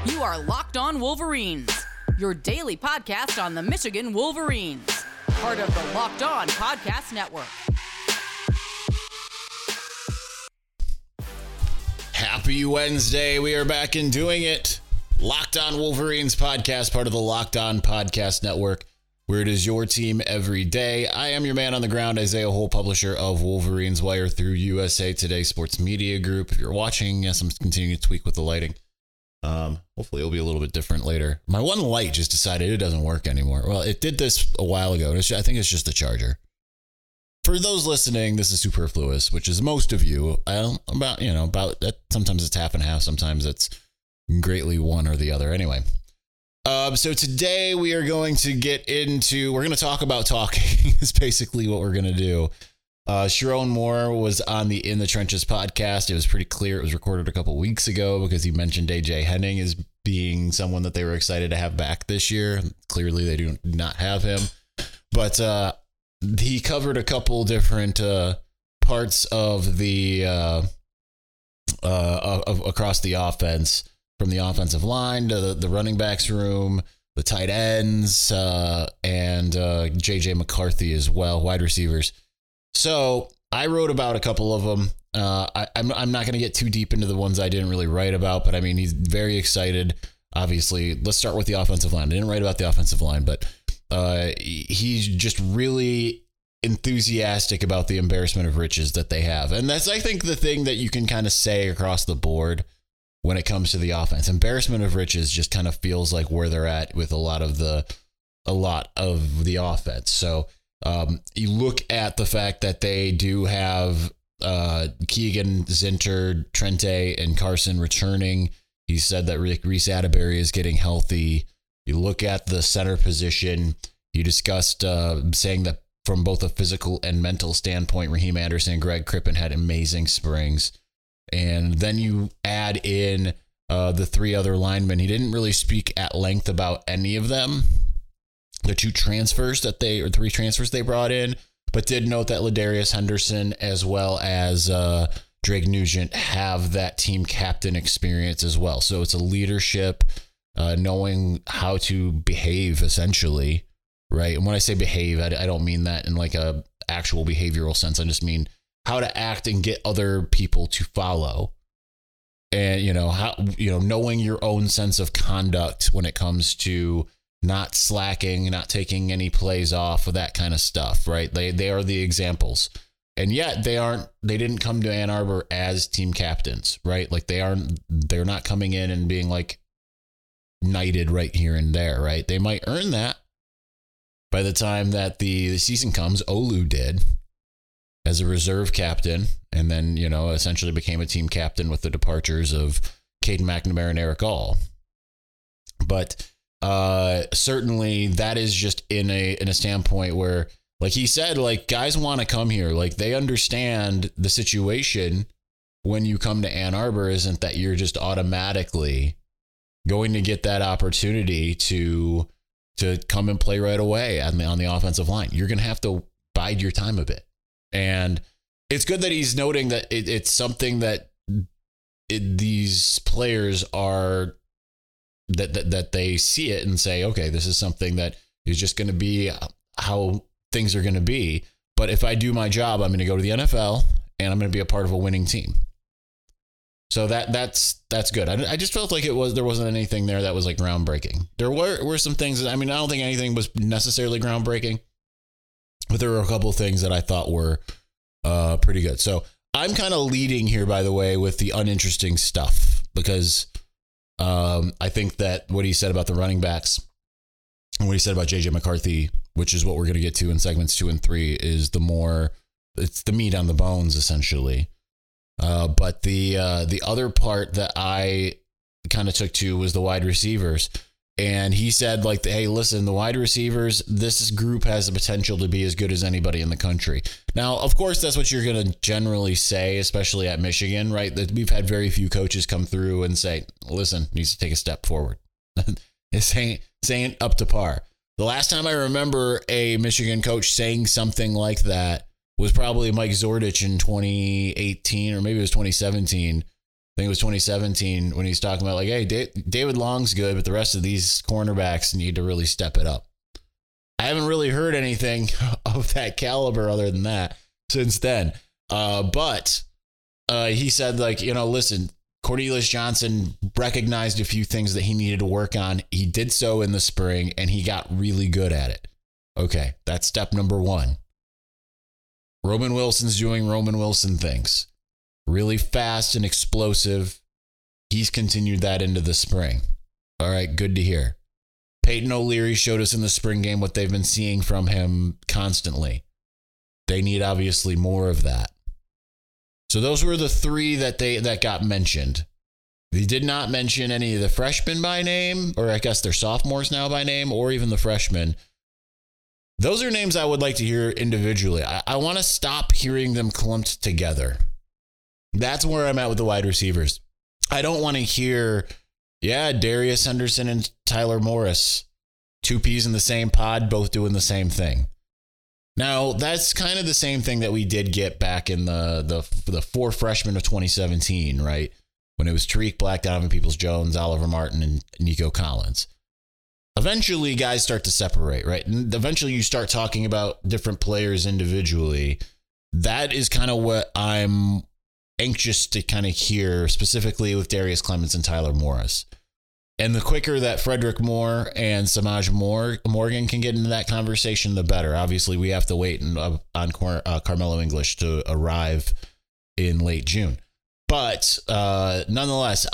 You are Locked On Wolverines, your daily podcast on the Michigan Wolverines, part of the Locked On Podcast Network. Happy Wednesday. We are back and doing it. Locked On Wolverines podcast, part of the Locked On Podcast Network, where it is your team every day. I am your man on the ground, Isaiah Hole, publisher of Wolverines Wire through USA Today Sports Media Group. If you're watching, yes, I'm continuing to tweak with the lighting. Hopefully it'll be a little bit different later. My one light just decided it doesn't work anymore. Well, it did this a while ago. I think it's just the charger. For those listening, this is superfluous, which is most of you. About that. Sometimes it's half and half. Sometimes it's greatly one or the other. Anyway. So today we are going to we're going to talk about talking is basically what we're going to do. Sherrone Moore was on the In the Trenches podcast. It was pretty clear it was recorded a couple weeks ago because he mentioned AJ Henning as being someone that they were excited to have back this year. Clearly they do not have him, but he covered a couple different parts of the across the offense, from the offensive line to the running backs room, the tight ends, and JJ McCarthy as well, wide receivers. So I wrote about a couple of them. I'm not going to get too deep into the ones I didn't really write about, but I mean, he's very excited. Obviously, let's start with the offensive line. I didn't write about the offensive line, but he's just really enthusiastic about the embarrassment of riches that they have. And that's, I think, the thing that you can kind of say across the board when it comes to the offense. Embarrassment of riches just kind of feels like where they're at with a lot of the offense. So you look at the fact that they do have Keegan, Zinter, Trente, and Carson returning. He said that Reese Atterbury is getting healthy. You look at the center position. You discussed saying that from both a physical and mental standpoint, Raheem Anderson and Greg Crippen had amazing springs. And then you add in the three other linemen. He didn't really speak at length about any of them. The three transfers they brought in, but did note that Ladarius Henderson as well as Drake Nugent have that team captain experience as well. So it's a leadership, knowing how to behave essentially, right? And when I say behave, I don't mean that in like a actual behavioral sense. I just mean how to act and get other people to follow. And, knowing your own sense of conduct when it comes to not slacking, not taking any plays off of that kind of stuff, right? They are the examples. And yet they didn't come to Ann Arbor as team captains, right? Like they're not coming in and being like knighted right here and there, right? They might earn that by the time that the season comes. Olu did as a reserve captain, and then, essentially became a team captain with the departures of Caden McNamara and Eric All. But certainly that is just in a standpoint where, like he said, like guys want to come here. Like they understand the situation when you come to Ann Arbor isn't that you're just automatically going to get that opportunity to come and play right away on the offensive line. You're going to have to bide your time a bit. And it's good that he's noting that it's something that these players are that they see it and say, okay, this is something that is just going to be how things are going to be. But if I do my job, I'm going to go to the NFL and I'm going to be a part of a winning team. So that's good. I just felt like there wasn't anything there that was like groundbreaking. There were some things. I don't think anything was necessarily groundbreaking, but there were a couple of things that I thought were pretty good. So I'm kind of leading here, by the way, with the uninteresting stuff, because I think that what he said about the running backs and what he said about JJ McCarthy, which is what we're going to get to in segments 2 and 3, is it's the meat on the bones, essentially. But the other part that I kind of took to was the wide receivers. And he said, like, hey, listen, the wide receivers, this group has the potential to be as good as anybody in the country. Now, of course, that's what you're going to generally say, especially at Michigan, right? That we've had very few coaches come through and say, listen, needs to take a step forward. This ain't up to par. The last time I remember a Michigan coach saying something like that was probably Mike Zordich in 2018, or maybe it was 2017, think it was 2017 when he's talking about like, hey, David Long's good, but the rest of these cornerbacks need to really step it up. I haven't really heard anything of that caliber other than that since then. But he said, like, listen, Cornelius Johnson recognized a few things that he needed to work on. He did so in the spring, and he got really good at it. Okay, that's step number one. Roman Wilson's doing Roman Wilson things. Really fast and explosive. He's continued that into the spring. All right, good to hear. Peyton O'Leary showed us in the spring game what they've been seeing from him constantly. They need obviously more of that. So those were the three that got mentioned. They did not mention any of the freshmen by name, or I guess they're sophomores now by name, or even the freshmen. Those are names I would like to hear individually. I want to stop hearing them clumped together. That's where I'm at with the wide receivers. I don't want to hear, Darius Henderson and Tyler Morris, two peas in the same pod, both doing the same thing. Now, that's kind of the same thing that we did get back in the four freshmen of 2017, right? When it was Tariq Black, Donovan Peoples-Jones, Oliver Martin, and Nico Collins. Eventually, guys start to separate, right? And eventually, you start talking about different players individually. That is kind of what I'm anxious to kind of hear, specifically with Darius Clemens and Tyler Morris. And the quicker that Frederick Moore and Samaj Morgan can get into that conversation, the better. Obviously, we have to wait on Carmelo English to arrive in late June. But nonetheless,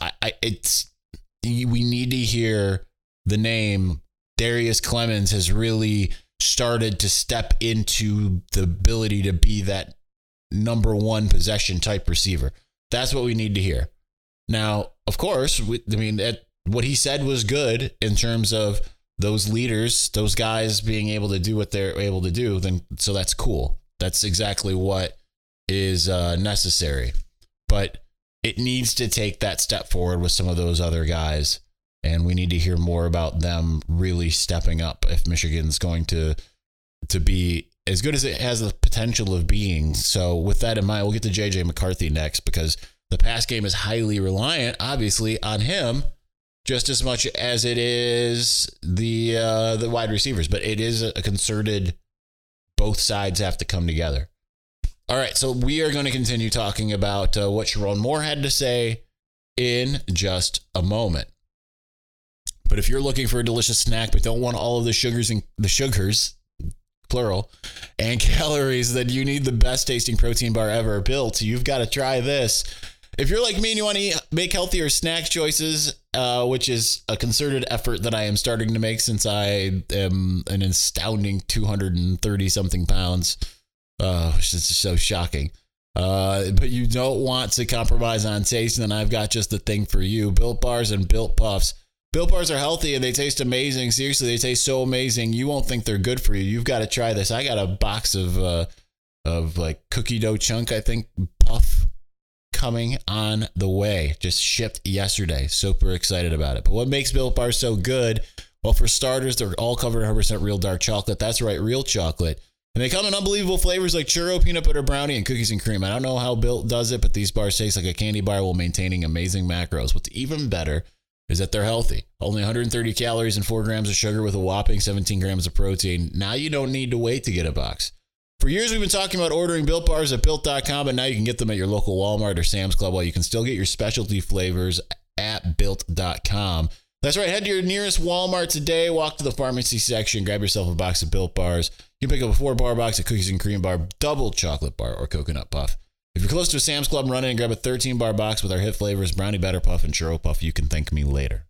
we need to hear the name Darius Clemens has really started to step into the ability to be that number one possession type receiver. That's what we need to hear. Now, of course, what he said was good in terms of those leaders, those guys being able to do what they're able to do. So that's cool. That's exactly what is necessary. But it needs to take that step forward with some of those other guys. And we need to hear more about them really stepping up if Michigan's going to be as good as it has the potential of being. So with that in mind, we'll get to JJ McCarthy next, because the pass game is highly reliant, obviously, on him just as much as it is the wide receivers. But it is a concerted, both sides have to come together. All right, so we are going to continue talking about what Sherrone Moore had to say in just a moment. But if you're looking for a delicious snack but don't want all of the sugars, plural, and calories, then you need the best tasting protein bar ever built. You've got to try this. If you're like me and you want to make healthier snack choices, which is a concerted effort that I am starting to make since I am an astounding 230 something pounds, which is so shocking. But you don't want to compromise on taste, then I've got just the thing for you. Built Bars and Built Puffs. Built Bars are healthy and they taste amazing. Seriously, they taste so amazing. You won't think they're good for you. You've got to try this. I got a box of like cookie dough chunk, I think, puff coming on the way. Just shipped yesterday. Super excited about it. But what makes Built Bars so good? Well, for starters, they're all covered in 100% real dark chocolate. That's right, real chocolate. And they come in unbelievable flavors like churro, peanut butter brownie, and cookies and cream. I don't know how Built does it, but these bars taste like a candy bar while maintaining amazing macros. What's even better is that they're healthy. Only 130 calories and 4 grams of sugar with a whopping 17 grams of protein. Now you don't need to wait to get a box. For years, we've been talking about ordering Built Bars at Built.com, but now you can get them at your local Walmart or Sam's Club, while you can still get your specialty flavors at Built.com. That's right. Head to your nearest Walmart today. Walk to the pharmacy section. Grab yourself a box of Built Bars. You can pick up a 4-bar box of cookies and cream bar, double chocolate bar, or coconut puff. If you're close to a Sam's Club, run in and grab a 13-bar box with our hit flavors, brownie batter puff and churro puff. You can thank me later.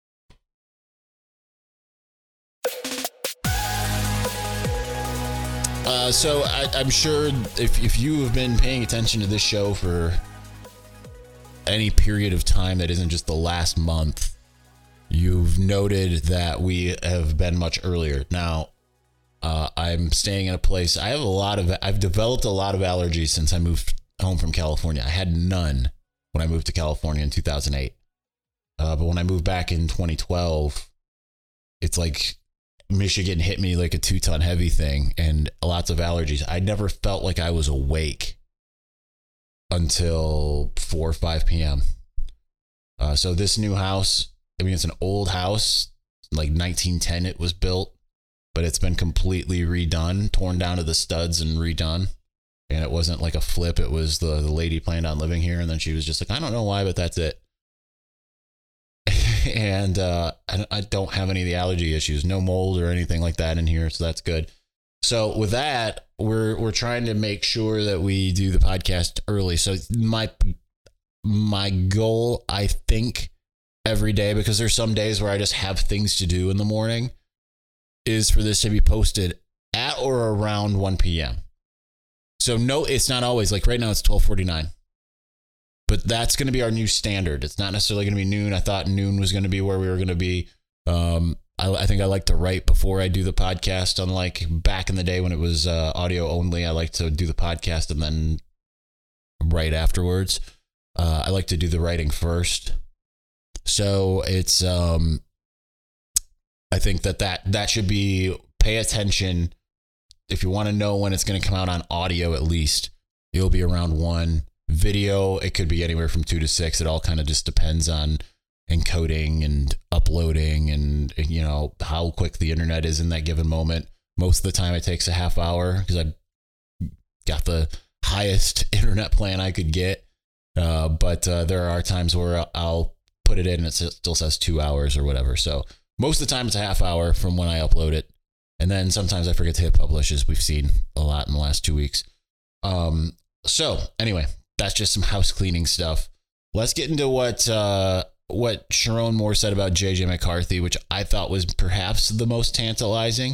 So I'm sure if you have been paying attention to this show for any period of time that isn't just the last month, you've noted that we have been much earlier. Now, I'm staying in a place. I've developed a lot of allergies since I moved home from California. I had none when I moved to California in 2008. But when I moved back in 2012, it's like Michigan hit me like a 2-ton heavy thing and lots of allergies. I never felt like I was awake until 4 or 5 p.m. So this new house, I mean, it's an old house, like 1910 it was built, but it's been completely redone, torn down to the studs and redone. And it wasn't like a flip. It was the lady planned on living here. And then she was just like, I don't know why, but that's it. And I don't have any of the allergy issues, no mold or anything like that in here. So that's good. So with that, we're trying to make sure that we do the podcast early. So my goal, I think, every day, because there's some days where I just have things to do in the morning, is for this to be posted at or around 1 p.m. So no, it's not always, like right now it's 12:49. But that's going to be our new standard. It's not necessarily going to be noon. I thought noon was going to be where we were going to be. I think I like to write before I do the podcast. Unlike back in the day when it was audio only, I like to do the podcast and then write afterwards. I like to do the writing first. So it's, I think that should be, pay attention. If you want to know when it's going to come out on audio, at least it'll be around 1. Video, it could be anywhere from 2 to 6. It all kind of just depends on encoding and uploading and, you know, how quick the internet is in that given moment. Most of the time it takes a half hour because I got the highest internet plan I could get. But there are times where I'll put it in and it still says 2 hours or whatever. So most of the time it's a half hour from when I upload it. And then sometimes I forget to hit publish, as we've seen a lot in the last 2 weeks. So anyway, that's just some house cleaning stuff. Let's get into what Sherrone Moore said about JJ McCarthy, which I thought was perhaps the most tantalizing.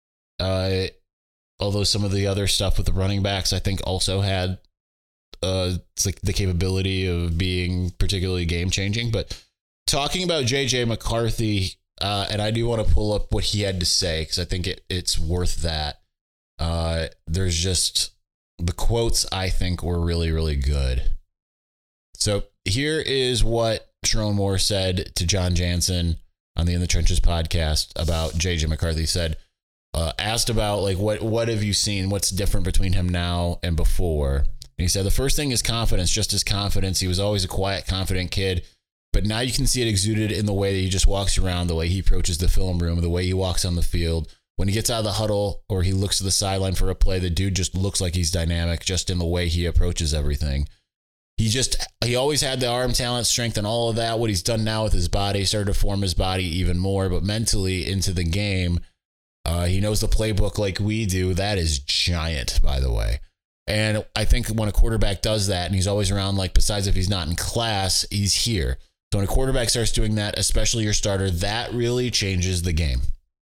Although some of the other stuff with the running backs, I think also had it's like the capability of being particularly game changing. But talking about JJ McCarthy, and I do want to pull up what he had to say because I think it's worth that. There's just the quotes I think were really, really good. So here is what Sherrone Moore said to John Jansen on the In the Trenches podcast about JJ McCarthy. Said, asked about like what have you seen? What's different between him now and before? And he said the first thing is confidence, just his confidence. He was always a quiet, confident kid, but now you can see it exuded in the way that he just walks around, the way he approaches the film room, the way he walks on the field. When he gets out of the huddle or he looks to the sideline for a play, the dude just looks like he's dynamic just in the way he approaches everything. He always had the arm talent, strength, and all of that. What he's done now with his body, started to form his body even more, but mentally into the game, he knows the playbook like we do. That is giant, by the way. And I think when a quarterback does that, and he's always around, like besides if he's not in class, he's here. So when a quarterback starts doing that, especially your starter, that really changes the game.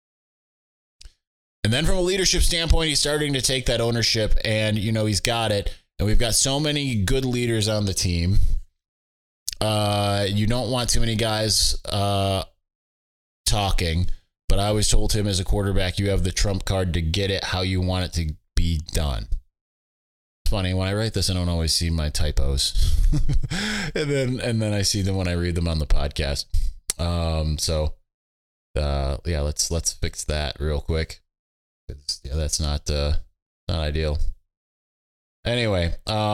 And then from a leadership standpoint, he's starting to take that ownership and, you know, he's got it. And we've got so many good leaders on the team. You don't want too many guys talking, but I always told him as a quarterback, you have the trump card to get it how you want it to be done. It's funny, when I write this, I don't always see my typos. and then I see them when I read them on the podcast. Yeah, let's fix that real quick. Yeah, that's not ideal. Anyway,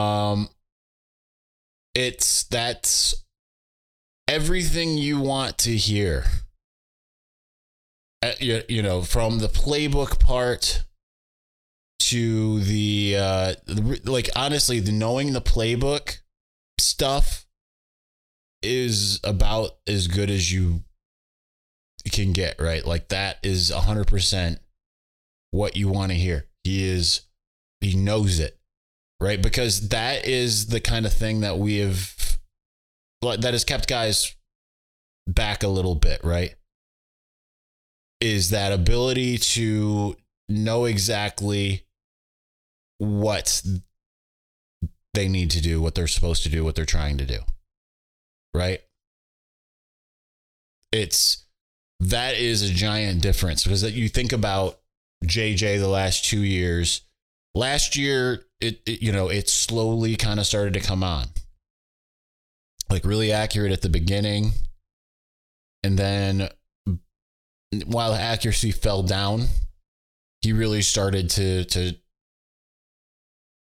that's everything you want to hear. You know, from the playbook part to the like honestly, the knowing the playbook stuff is about as good as you can get, right? Like that is 100% what you want to hear. He knows it, right? Because that is the kind of thing that that has kept guys back a little bit, right? Is that ability to know exactly what they need to do, what they're supposed to do, what they're trying to do, right? That is a giant difference because that you think about JJ the last 2 years. Last year, it slowly kind of started to come on. Like really accurate at the beginning. And then while accuracy fell down, he really started to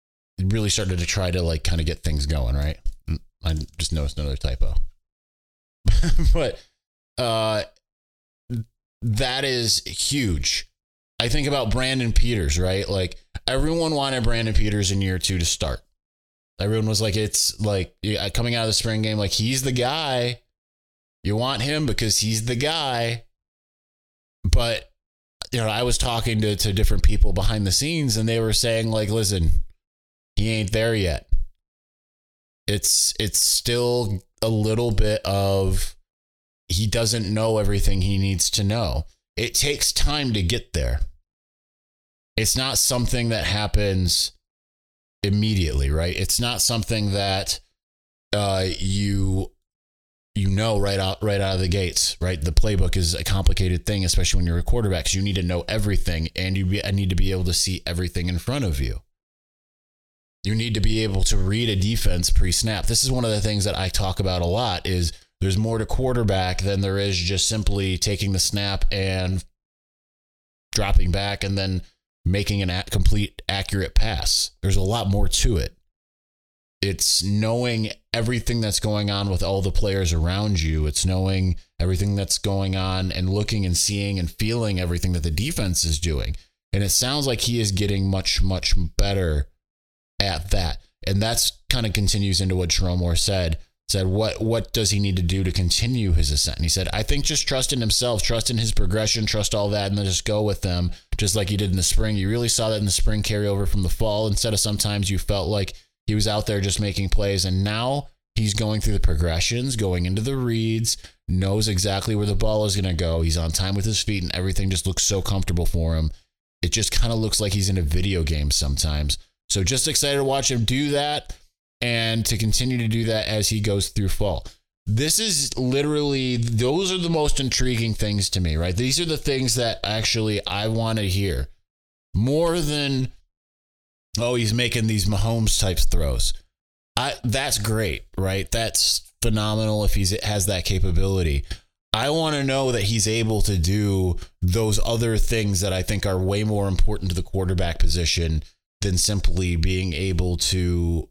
try to like kind of get things going, right? I just noticed another typo. but that is huge. I think about Brandon Peters, right? Like everyone wanted Brandon Peters in year 2 to start. Everyone was like, it's like coming out of the spring game, like he's the guy. You want him because he's the guy. But, I was talking to different people behind the scenes and they were saying like, listen, he ain't there yet. It's still a little bit of he doesn't know everything he needs to know. It takes time to get there. It's not something that happens immediately, right? It's not something that you right out of the gates, right? The playbook is a complicated thing, especially when you're a quarterback. So you need to know everything, and you need to be able to see everything in front of you. You need to be able to read a defense pre-snap. This is one of the things that I talk about a lot is there's more to quarterback than there is just simply taking the snap and dropping back and then making a complete accurate pass. There's a lot more to it. It's knowing everything that's going on with all the players around you. It's knowing everything that's going on and looking and seeing and feeling everything that the defense is doing. And it sounds like he is getting much, much better at that. And that's kind of continues into what Sherrone Moore said what does he need to do to continue his ascent? And he said, I think just trust in himself, trust in his progression, trust all that, and then just go with them, just like he did in the spring. You really saw that in the spring carry over from the fall, instead of sometimes you felt like he was out there just making plays. And now he's going through the progressions, going into the reads, knows exactly where the ball is going to go. He's on time with his feet, and everything just looks so comfortable for him. It just kind of looks like he's in a video game sometimes. So just excited to watch him do that and to continue to do that as he goes through fall. This is literally, those are the most intriguing things to me, right? These are the things that actually I want to hear more than, oh, he's making these Mahomes type throws. That's great, right? That's phenomenal if he has that capability. I want to know that he's able to do those other things that I think are way more important to the quarterback position than simply being able to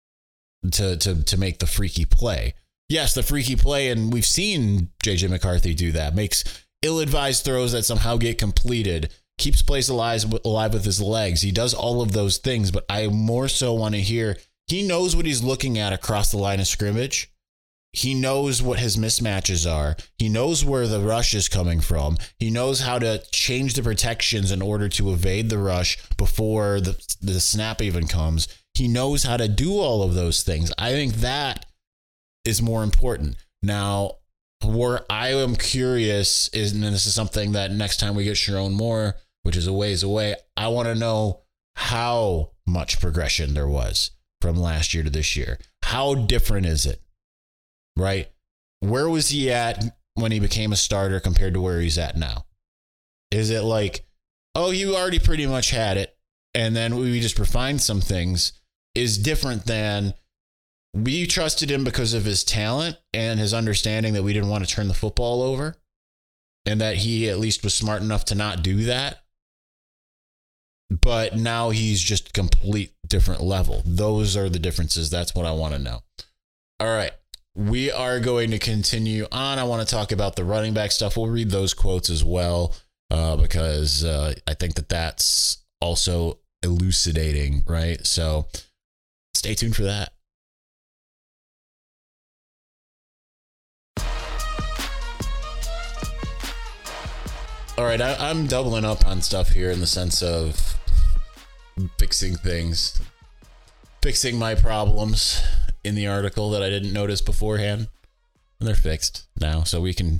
make the freaky play. Yes, the freaky play, and we've seen JJ McCarthy do that, makes ill-advised throws that somehow get completed, keeps plays alive with his legs. He does all of those things, but I more so want to hear he knows what he's looking at across the line of scrimmage. He knows what his mismatches are. He knows where the rush is coming from. He knows how to change the protections in order to evade the rush before the snap even comes. He knows how to do all of those things. I think that is more important. Now, where I am curious is, and this is something that next time we get Sherrone Moore, which is a ways away, I want to know how much progression there was from last year to this year. How different is it? Right? Where was he at when he became a starter compared to where he's at now? Is it like, oh, you already pretty much had it, and then we just refined some things? Is different than we trusted him because of his talent and his understanding that we didn't want to turn the football over, and that he at least was smart enough to not do that. But now he's just complete different level. Those are the differences. That's what I want to know. All right. We are going to continue on. I want to talk about the running back stuff. We'll read those quotes as well because I think that that's also elucidating, right? So stay tuned for that. All right, I'm doubling up on stuff here in the sense of fixing things, fixing my problems in the article that I didn't notice beforehand. And they're fixed now, so we can.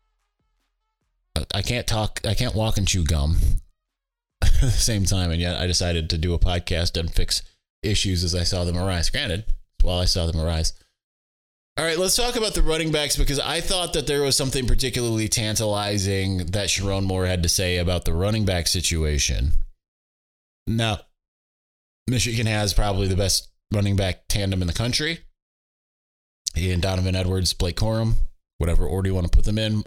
I can't walk and chew gum at the same time, and yet I decided to do a podcast and fix issues as I saw them arise. Granted, while I saw them arise. All right, let's talk about the running backs, because I thought that there was something particularly tantalizing that Sherrone Moore had to say about the running back situation. Now, Michigan has probably the best running back tandem in the country. He and Donovan Edwards, Blake Corum, whatever order you want to put them in.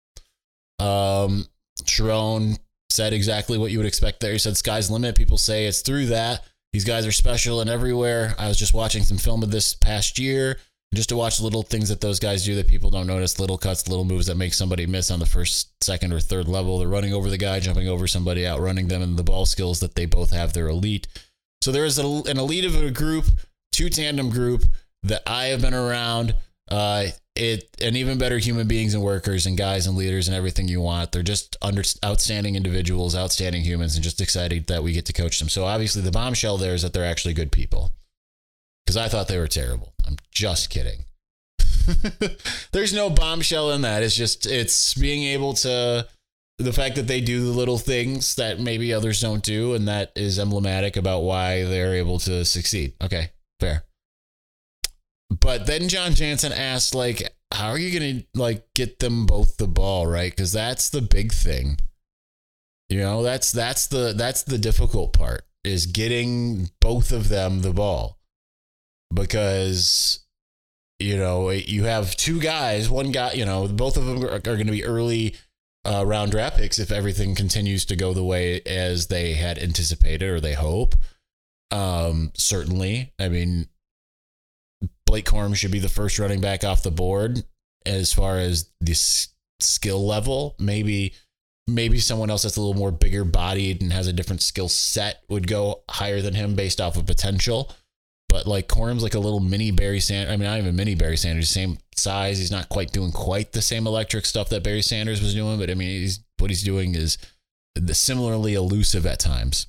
Sherrone said exactly what you would expect there. He said, sky's the limit. People say it's through that. These guys are special and everywhere. I was just watching some film of this past year. just to watch little things that those guys do that people don't notice, little cuts, little moves that make somebody miss on the first, second, or third level. They're running over the guy, jumping over somebody, outrunning them, and the ball skills that they both have, they're elite. So there is an elite of a group, 2 tandem group that I have been around. And even better human beings and workers and guys and leaders and everything you want. They're just outstanding individuals, outstanding humans, and just excited that we get to coach them. So obviously the bombshell there is that they're actually good people. Because I thought they were terrible. I'm just kidding. There's no bombshell in that. It's being able to, the fact that they do the little things that maybe others don't do, and that is emblematic about why they're able to succeed. Okay, fair. But then John Jansen asked, like, how are you going to, like, get them both the ball, right? Because that's the big thing. You know, that's the difficult part, is getting both of them the ball. Because, you know, you have 2 guys, one guy, you know, both of them are going to be early round draft picks if everything continues to go the way as they had anticipated or they hope. Certainly. I mean, Blake Corum should be the first running back off the board as far as the skill level. Maybe someone else that's a little more bigger bodied and has a different skill set would go higher than him based off of potential. But like Corum's like a little mini Barry Sanders. I mean, not even mini Barry Sanders, same size. He's not quite doing quite the same electric stuff that Barry Sanders was doing. But I mean, what he's doing is similarly elusive at times.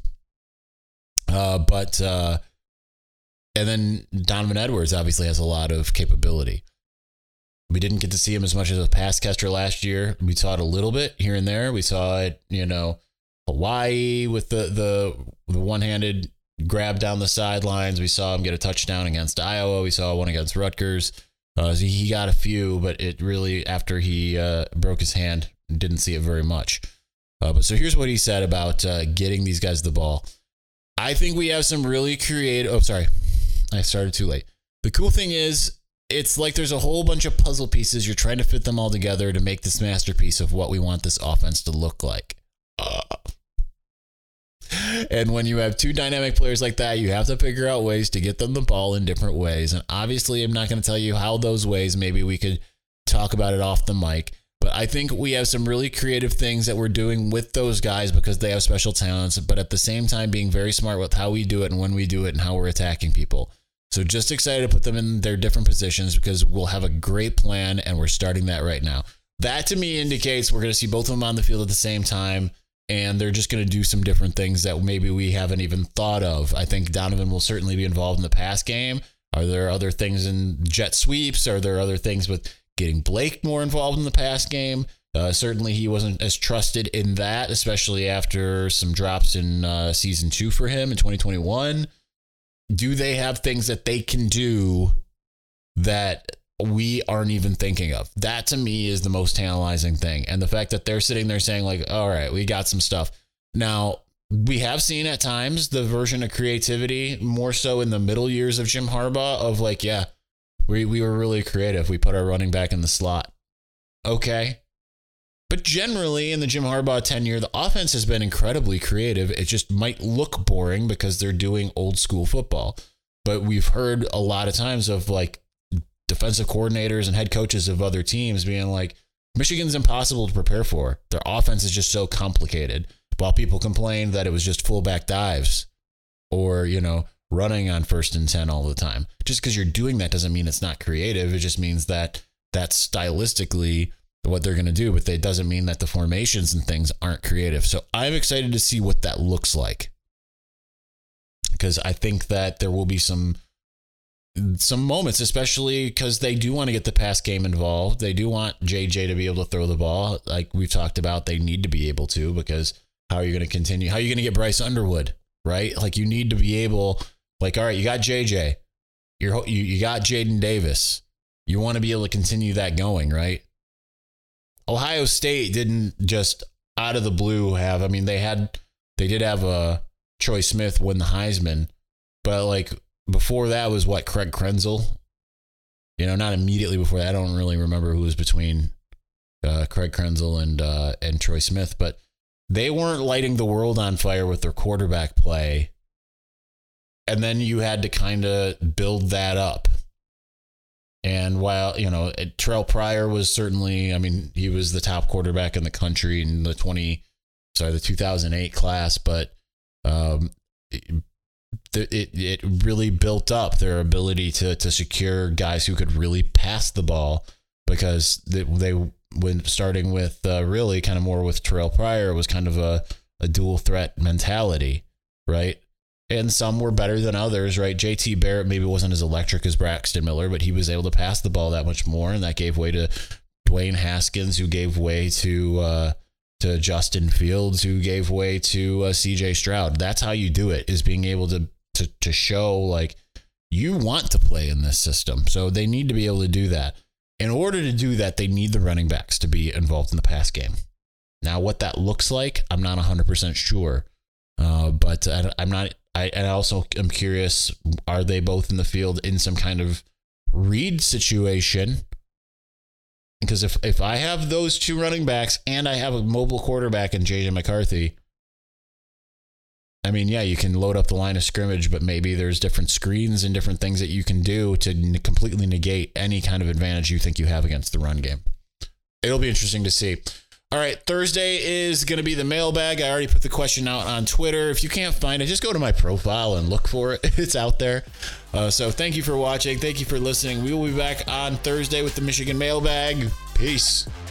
And then Donovan Edwards obviously has a lot of capability. We didn't get to see him as much as a pass catcher last year. We saw it a little bit here and there. We saw it, you know, Hawaii with the one-handed grab down the sidelines. We saw him get a touchdown against Iowa. We saw one against Rutgers. He got a few, but it really, after he broke his hand, didn't see it very much. But so here's what he said about getting these guys the ball. I think we have some really creative... Oh, sorry. I started too late. The cool thing is, it's like there's a whole bunch of puzzle pieces. You're trying to fit them all together to make this masterpiece of what we want this offense to look like. And when you have 2 dynamic players like that, you have to figure out ways to get them the ball in different ways. And obviously, I'm not going to tell you how those ways. Maybe we could talk about it off the mic. But I think we have some really creative things that we're doing with those guys because they have special talents, but at the same time being very smart with how we do it and when we do it and how we're attacking people. So just excited to put them in their different positions because we'll have a great plan, and we're starting that right now. That to me indicates we're going to see both of them on the field at the same time, and they're just going to do some different things that maybe we haven't even thought of. I think Donovan will certainly be involved in the pass game. Are there other things in jet sweeps? Are there other things with getting Blake more involved in the pass game? Certainly he wasn't as trusted in that, especially after some drops in season 2 for him in 2021. Do they have things that they can do that we aren't even thinking of? That to me is the most tantalizing thing. And the fact that they're sitting there saying like, all right, we got some stuff. Now, we have seen at times the version of creativity more so in the middle years of Jim Harbaugh of like, yeah, we were really creative. We put our running back in the slot. Okay. But generally in the Jim Harbaugh tenure, the offense has been incredibly creative. It just might look boring because they're doing old school football. But we've heard a lot of times of like defensive coordinators and head coaches of other teams being like, Michigan's impossible to prepare for. Their offense is just so complicated. While people complained that it was just fullback dives or, you know, running on 1st and 10 all the time. Just because you're doing that doesn't mean it's not creative. It just means that that's stylistically what they're going to do, but it doesn't mean that the formations and things aren't creative. So I'm excited to see what that looks like, because I think that there will be some moments, especially because they do want to get the pass game involved. They do want JJ to be able to throw the ball. Like we've talked about, they need to be able to, because how are you going to continue? How are you going to get Bryce Underwood, right? Like you need to be able, like, all right, you got JJ, you got Jaden Davis. You want to be able to continue that going, right? Ohio State didn't just out of the blue have, I mean, they did have Troy Smith win the Heisman, but like before that was what, Craig Krenzel? You know, not immediately before that. I don't really remember who was between Craig Krenzel and Troy Smith, but they weren't lighting the world on fire with their quarterback play. And then you had to kind of build that up. And while, Terrell Pryor was certainly, he was the top quarterback in the country in the 2008 class, but it really built up their ability to secure guys who could really pass the ball, because they when starting with really kind of more with Terrell Pryor, was kind of a dual threat mentality, right? And some were better than others, right? JT Barrett maybe wasn't as electric as Braxton Miller, but he was able to pass the ball that much more, and that gave way to Dwayne Haskins, who gave way to Justin Fields, who gave way to CJ Stroud. That's how you do it, is being able to show like you want to play in this system. So they need to be able to do that. In order to do that, they need the running backs to be involved in the pass game. Now, what that looks like, I'm not 100% sure, but I'm not. I also am curious, are they both in the field in some kind of read situation? Because if I have those two running backs and I have a mobile quarterback in JJ McCarthy, you can load up the line of scrimmage, but maybe there's different screens and different things that you can do to completely negate any kind of advantage you think you have against the run game. It'll be interesting to see. All right, Thursday is going to be the mailbag. I already put the question out on Twitter. If you can't find it, just go to my profile and look for it. It's out there. So thank you for watching. Thank you for listening. We will be back on Thursday with the Michigan mailbag. Peace.